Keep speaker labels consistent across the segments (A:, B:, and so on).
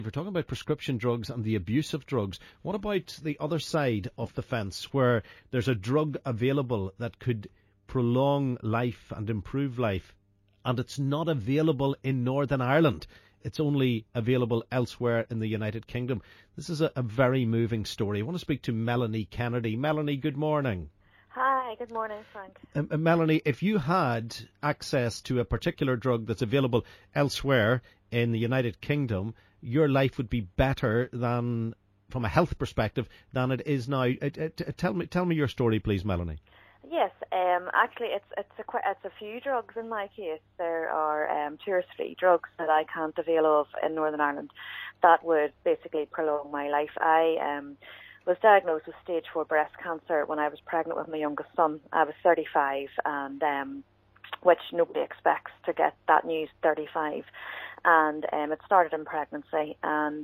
A: If we're talking about prescription drugs and the abuse of drugs, what about the other side of the fence where there's a drug available that could prolong life and improve life, and it's not available in Northern Ireland? It's only available elsewhere in the United Kingdom. This is a very moving story. I want to speak to Melanie Kennedy. Melanie, good morning.
B: Hi, good morning, Frank.
A: Melanie, if you had access to a particular drug that's available elsewhere in the United Kingdom, your life would be better than, from a health perspective, than it is now. Tell me your story, please, Melanie.
B: Yes, actually, it's a few drugs in my case. There are 2 or 3 drugs that I can't avail of in Northern Ireland that would basically prolong my life. I was diagnosed with stage 4 breast cancer when I was pregnant with my youngest son. I was 35, and which nobody expects to get that news, 35. And it started in pregnancy, and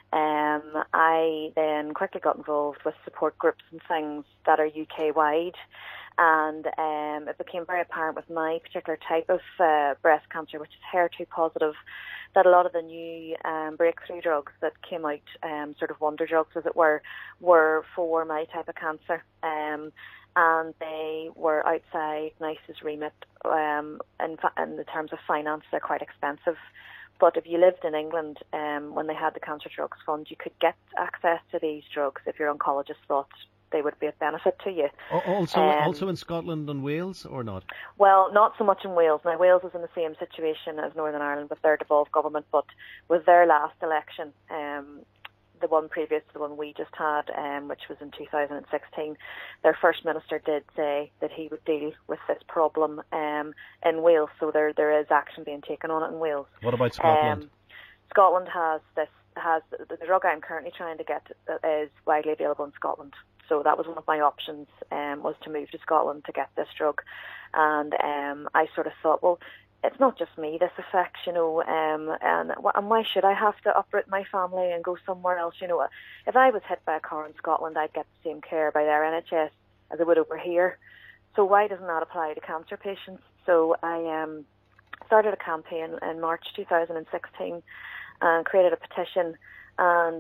B: I then quickly got involved with support groups and things that are UK-wide, and it became very apparent with my particular type of breast cancer, which is HER2 positive, that a lot of the new breakthrough drugs that came out, sort of wonder drugs as it were for my type of cancer. And they were outside NICE's remit. In the terms of finance, they're quite expensive. But if you lived in England, when they had the Cancer Drugs Fund, you could get access to these drugs if your oncologist thought they would be of benefit to you.
A: Also in Scotland and Wales, or not?
B: Well, not so much in Wales. Now, Wales is in the same situation as Northern Ireland with their devolved government, but with their last election, the one previous to the one we just had, which was in 2016, their First Minister did say that he would deal with this problem in Wales, so there is action being taken on it in Wales.
A: What about Scotland?
B: Scotland has the drug I'm currently trying to get is widely available in Scotland. So that was one of my options, was to move to Scotland to get this drug. And I sort of thought, well, it's not just me this affects, and why should I have to uproot my family and go somewhere else? If I was hit by a car in Scotland, I'd get the same care by their NHS as I would over here. So why doesn't that apply to cancer patients? So I started a campaign in March 2016 and created a petition, and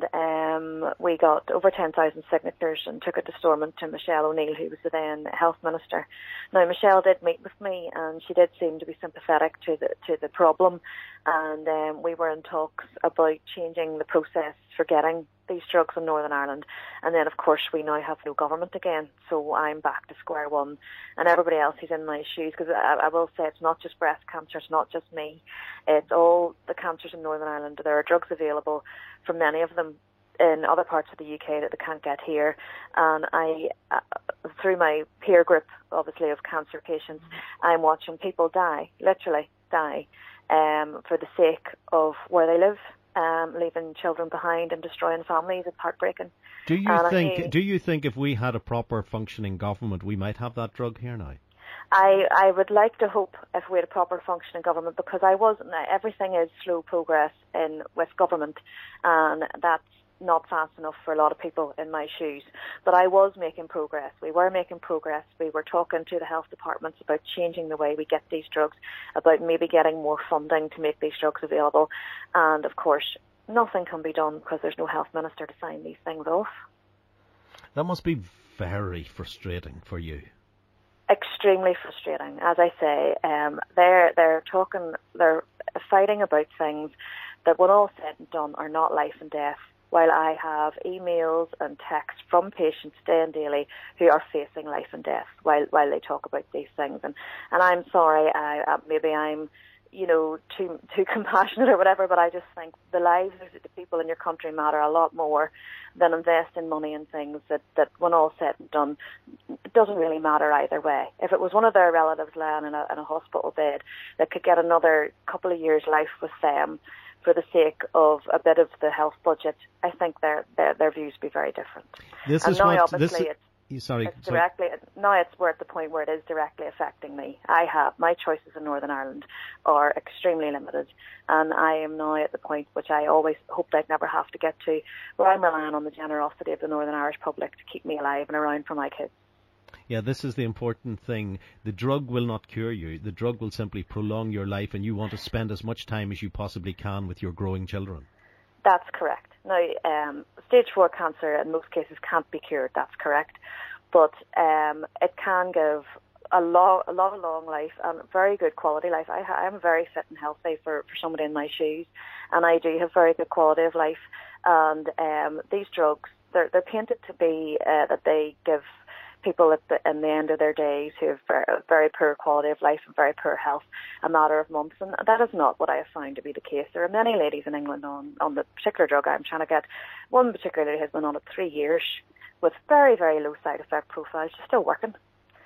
B: we got over 10,000 signatures and took it to Stormont to Michelle O'Neill, who was the then Health Minister. Now, Michelle did meet with me, and she did seem to be sympathetic to the problem, and we were in talks about changing the process for getting these drugs in Northern Ireland. And then, of course, we now have no government again, so I'm back to square one. And everybody else is in my shoes, because I will say it's not just breast cancer, it's not just me, it's all the cancers in Northern Ireland. There are drugs available for many of them in other parts of the UK that they can't get here. And I, through my peer group, obviously, of cancer patients, I'm watching people die, literally die, for the sake of where they live. Leaving children behind and destroying families. It's heartbreaking.
A: Do you think if we had a proper functioning government, we might have that drug here now?
B: I would like to hope if we had a proper functioning government, because everything is slow progress with government, and that's not fast enough for a lot of people in my shoes. But I was making progress. We were making progress. We were talking to the health departments about changing the way we get these drugs, about maybe getting more funding to make these drugs available. And of course, nothing can be done because there's no health minister to sign these things off.
A: That must be very frustrating for you.
B: Extremely frustrating. As I say, they're fighting about things that, when all said and done, are not life and death, while I have emails and texts from patients day and daily who are facing life and death while they talk about these things. And I'm sorry, maybe I'm too compassionate or whatever, but I just think the lives of the people in your country matter a lot more than investing money in things that when all said and done, it doesn't really matter either way. If it was one of their relatives lying in a hospital bed that could get another couple of years' life with them for the sake of a bit of the health budget, I think their views would be very different. We're at the point where it is directly affecting me. My choices in Northern Ireland are extremely limited, and I am now at the point which I always hoped I'd never have to get to, where I'm relying on the generosity of the Northern Irish public to keep me alive and around for my kids.
A: Yeah, this is the important thing. The drug will not cure you. The drug will simply prolong your life, and you want to spend as much time as you possibly can with your growing children.
B: That's correct. Now, stage 4 cancer in most cases can't be cured. That's correct, but it can give a lot of long life and very good quality life. I'm very fit and healthy for somebody in my shoes, and I do have very good quality of life. And these drugs, they're painted to be that they give people in the end of their days who have very poor quality of life and very poor health a matter of months, and that is not what I have found to be the case. There are many ladies in England on the particular drug I'm trying to get. One particularly has been on it 3 years with very, very low side effect profiles. She's still working.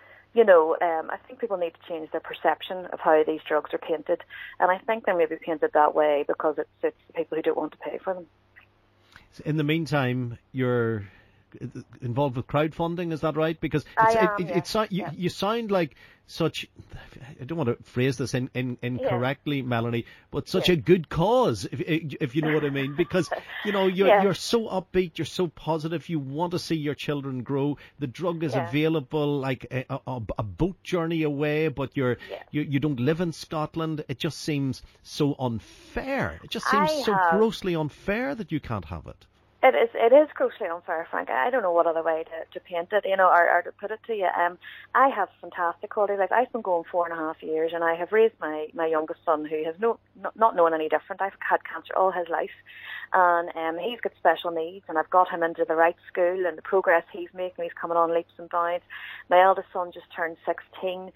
B: I think people need to change their perception of how these drugs are painted, and I think they may be painted that way because it suits the people who don't want to pay for them.
A: In the meantime, you're involved with crowdfunding, is that right? Because you sound like such, I don't want to phrase this incorrectly, Melanie, but such a good cause, if you know what I mean, because you're so upbeat, you're so positive, you want to see your children grow. The drug is available like a boat journey away, but you don't live in Scotland. It just seems so unfair. It just seems grossly unfair that you can't have it.
B: It is grossly unfair, Frank. I don't know what other way to paint it, or to put it to you. I have fantastic quality life. I've been going 4.5 years, and I have raised my youngest son, who has not known any different. I've had cancer all his life, and he's got special needs, and I've got him into the right school, and the progress he's making, he's coming on leaps and bounds. My eldest son just turned 16.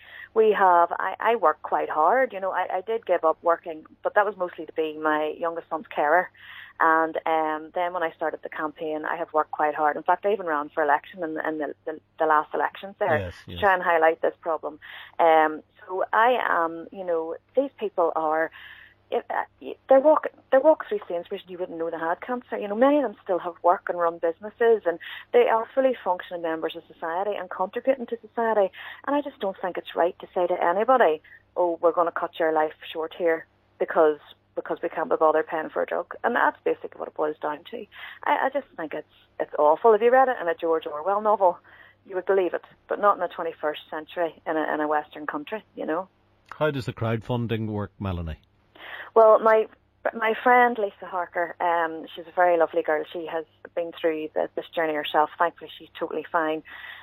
B: I work quite hard. I did give up working, but that was mostly to be my youngest son's carer. And then when I started the campaign, I have worked quite hard. In fact, I even ran for election in the last elections there to try and highlight this problem. So I am, these people are, they walk through Sainsbury's and you wouldn't know they had cancer. Many of them still have work and run businesses, and they are fully functioning members of society and contributing to society. And I just don't think it's right to say to anybody, oh, we're going to cut your life short here because we can't be bothered paying for a drug. And that's basically what it boils down to. I just think it's awful. If you read it in a George Orwell novel, you would believe it, but not in the 21st century in a Western country,
A: How does the crowdfunding work, Melanie?
B: Well, my friend Lisa Harker, she's a very lovely girl. She has been through this journey herself. Thankfully, she's totally fine.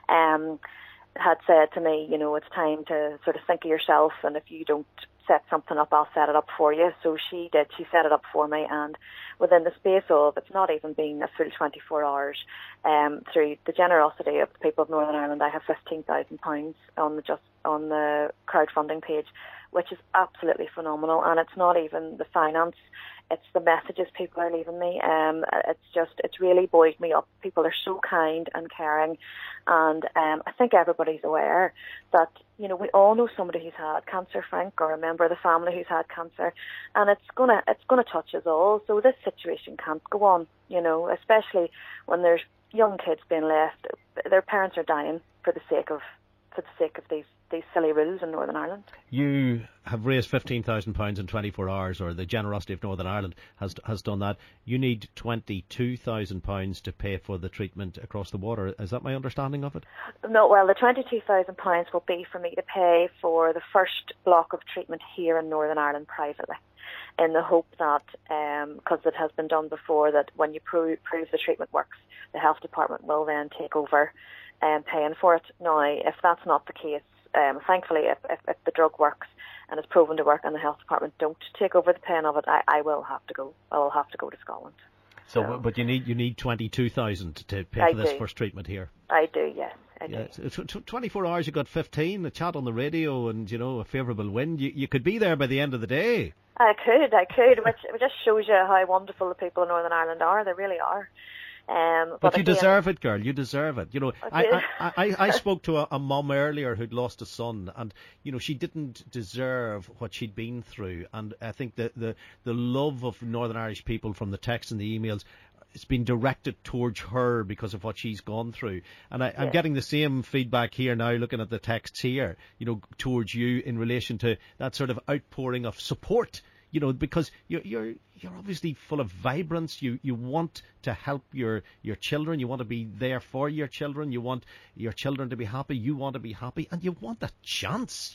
B: Had said to me, it's time to sort of think of yourself, and if you don't set something up, I'll set it up for you. So she did. She set it up for me, and within the space of, it's not even been a full 24 hours, through the generosity of the people of Northern Ireland, I have £15,000 on the crowdfunding page, which is absolutely phenomenal. And it's not even the finance, it's the messages people are leaving me. It's really buoyed me up. People are so kind and caring, and I think everybody's aware that we all know somebody who's had cancer, Frank, or a member of the family who's had cancer, and it's gonna touch us all. So this situation can't go on, especially when there's young kids being left. Their parents are dying for the sake of these silly rules in Northern Ireland.
A: You have raised £15,000 in 24 hours, or the generosity of Northern Ireland has done that. You need £22,000 to pay for the treatment across the water. Is that my understanding of it?
B: No, well, the £22,000 will be for me to pay for the first block of treatment here in Northern Ireland privately, in the hope that, because it has been done before, that when you prove the treatment works, the health department will then take over paying for it. Now, if that's not the case, thankfully, if the drug works and is proven to work and the health department don't take over the paying of it, I will have to go. I will have to go to Scotland. So,
A: but you need 22,000 to pay for this first treatment here.
B: I do, yes. I do.
A: 24 hours, you got 15, a chat on the radio, and a favourable wind. You could be there by the end of the day.
B: I could, which just shows you how wonderful the people of Northern Ireland are. They really are.
A: But you deserve it, girl. You deserve it. I spoke to a mum earlier who'd lost a son, and she didn't deserve what she'd been through. And I think the love of Northern Irish people from the texts and the emails, it's been directed towards her because of what she's gone through. And I'm getting the same feedback here now, looking at the texts here, towards you in relation to that sort of outpouring of support. Because you're obviously full of vibrance. You want to help your children. You want to be there for your children. You want your children to be happy. You want to be happy, and you want a chance.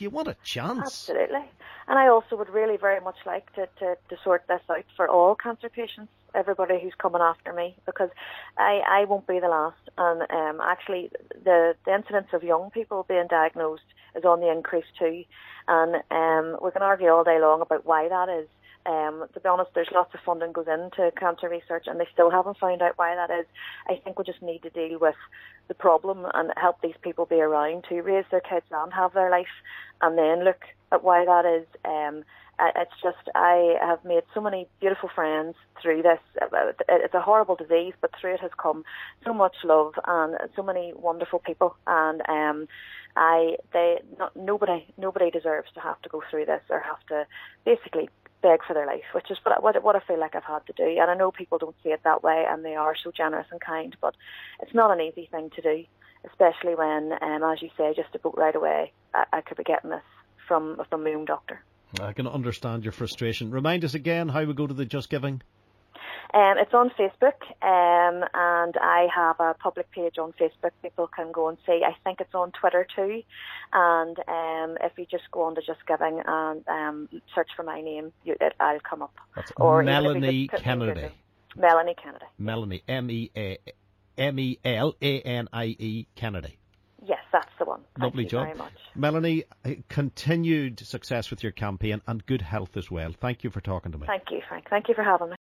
A: Absolutely.
B: And I also would really very much like to sort this out for all cancer patients. everybody who's coming after me, because I won't be the last. And actually, the incidence of young people being diagnosed is on the increase too. And we can argue all day long about why that is. To be honest, there's lots of funding goes into cancer research, and they still haven't found out why that is. I think we just need to deal with the problem and help these people be around to raise their kids and have their life, and then look at why that is. It's just, I have made so many beautiful friends through this. It's a horrible disease, but through it has come so much love and so many wonderful people. And nobody deserves to have to go through this or have to basically beg for their life, which is what I feel like I've had to do. And I know people don't see it that way, and they are so generous and kind, but it's not an easy thing to do, especially when, as you say, just about right away, I could be getting this from my own doctor.
A: I can understand your frustration. Remind us again how we go to the Just Giving.
B: It's on Facebook, and I have a public page on Facebook. People can go and see. I think it's on Twitter too. And if you just go on to Just Giving and search for my name, I'll come up.
A: That's or Melanie Kennedy.
B: Melanie Kennedy.
A: Melanie, Melanie Kennedy.
B: Yes, that's the one.
A: Lovely job.
B: Very much.
A: Melanie, continued success with your campaign and good health as well. Thank you for talking to me.
B: Thank you, Frank. Thank you for having me.